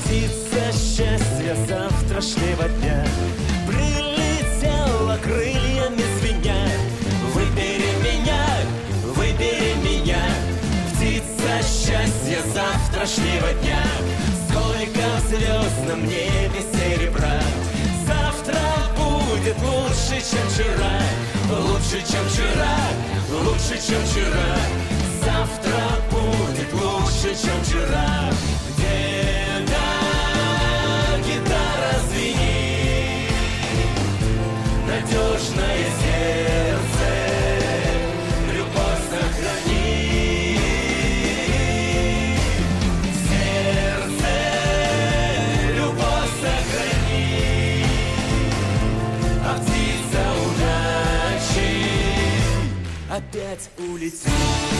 птица счастья завтрашнего дня прилетела крыльями звеня. Выбери меня, птица счастья завтрашнего дня. Сколько в звездном небе серебра, завтра будет лучше, чем вчера. Лучше, чем вчера, лучше, чем вчера. Завтра будет лучше, чем вчера. Где-то гитара звенит, надежное сердце, любовь сохрани. Сердце, любовь сохрани. А птица удачи опять улетит.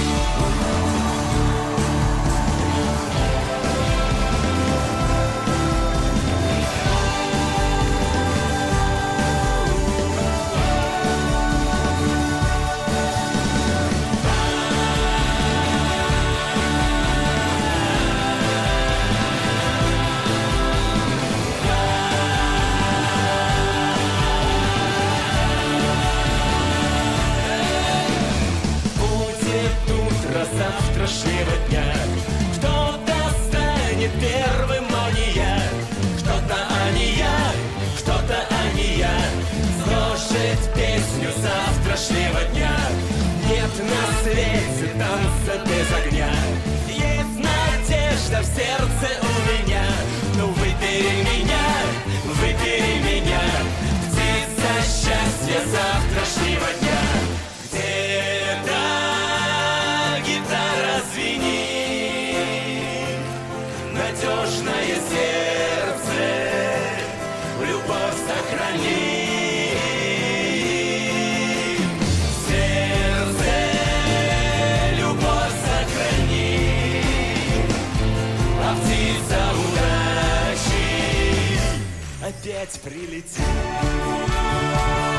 Завтрашнего дня кто-то станет первым, а не я. Кто-то, а не я. Сложить песню завтрашнего дня. Нет на свете танца без огня. Есть надежда в сердце у меня. Ну выбери меня, птица счастья завтрашнего дня. Где-то гитара звенит, надежное сердце, любовь сохрани. Сердце, любовь сохрани. А птица удачи опять прилетит.